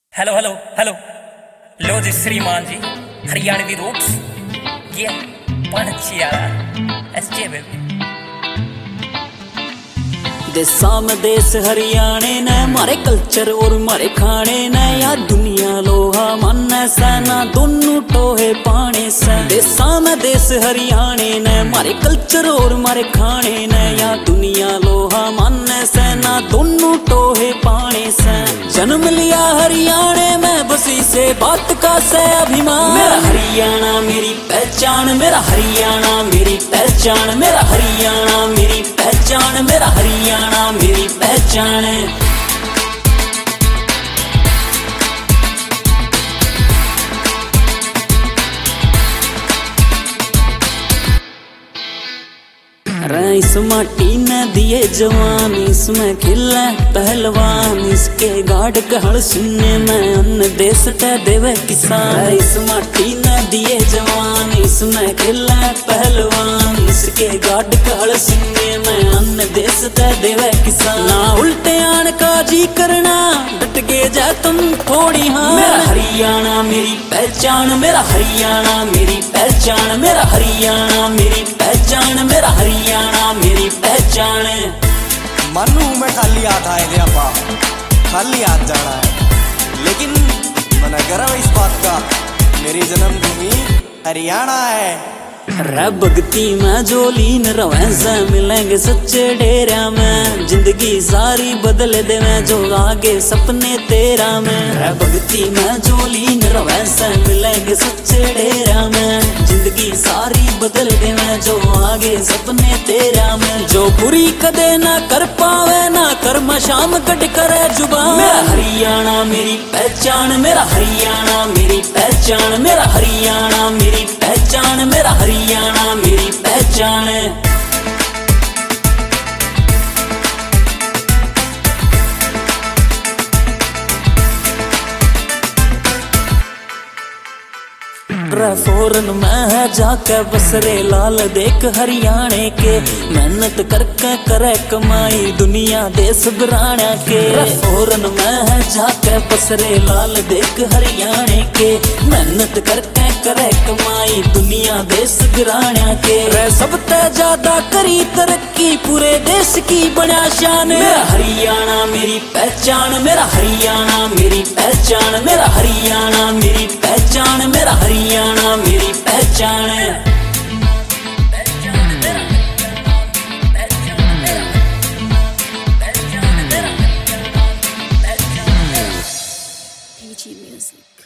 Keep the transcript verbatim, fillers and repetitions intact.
Hello hello hello लो जी श्रीमान जी हरियाणवी रूट्स ये पंछियाला एसजे बेबी देसा में देश हरियाणे ने मारे कल्चर और मारे खाने ने या दुनिया लोहा माने सेना दोनों टोहे पाने से। देसा में देश हरियाणे ने मारे कल्चर और मारे खाने ने या दुनिया लोहा माने सेना दोनों टोहे पाने से। जन्म लिया हरियाणे में बसी से बात का से अभिमान। मेरा हरियाणा मेरी पहचान, मेरा हरियाणा मेरी पहचान, मेरा हरियाणा मेरी पहचान, मेरा हरियाणा मेरी पहचान। इस माटी ने दिए जवान, इसमें खिले पहलवान, इसके गाढ़ कहड़ सुनने में अन्न देश ते देवे किसान। इस माटी ने दिए जवान, इसमें खिले पहलवान, इसके गाढ़ कहड़ सुनने में अन्न देश ते देवे किसान। ना उल्टे आन का जी करना डट के जा तुम थोड़ी हाँ। मेरा हरियाणा मेरी पहचान, मेरा हरियाणा मेरी पहचान, मेरा हरियाणा मेरी पहचान, मेरा हरियाणा मेरी पहचान। मनु में खाली हाथ आए थे आपा, खाली हाथ जाना है, लेकिन मना गर्व इस बात का मेरी जन्मभूमि हरियाणा है। रे भगती में जो लीन रवे से मिलेंगे सच्चे डेरा में, जिंदगी सारी बदल देवे जो आगे सपने तेरा में। रे भगती में जो लीन रवे से मिलेंगे सच्चे डेरा में, जिंदगी सारी बदल देवे जो आगे सपने तेरा में। जो बुरी कदे ना कर पावे ना कर्म शाम कट करे जुबान। मेरा हरियाणा मेरी पहचान, मेरा हरियाणा मेरी पहचान, मेरा हरियाणा मेरी पहचान, मेरा हरियाणा मेरी पहचान। फौरन में है जाके बसरे लाल देख हरियाणे के, मेहनत करके करे कमाई दुनिया देश बिराना के। फौरन में है जाके बसरे लाल देख हरियाणे के, मेहनत करके करे कमाई दुनिया देश बिराना के। सबसे ज्यादा करी तरक्की पूरे देश की बड़ा शान। मेरा हरियाणा मेरी पहचान, मेरा हरियाणा मेरी पहचान, मेरा हरियाणा मेरी पहचान, मेरा हरियाणा मेरी पहचान। P G Music.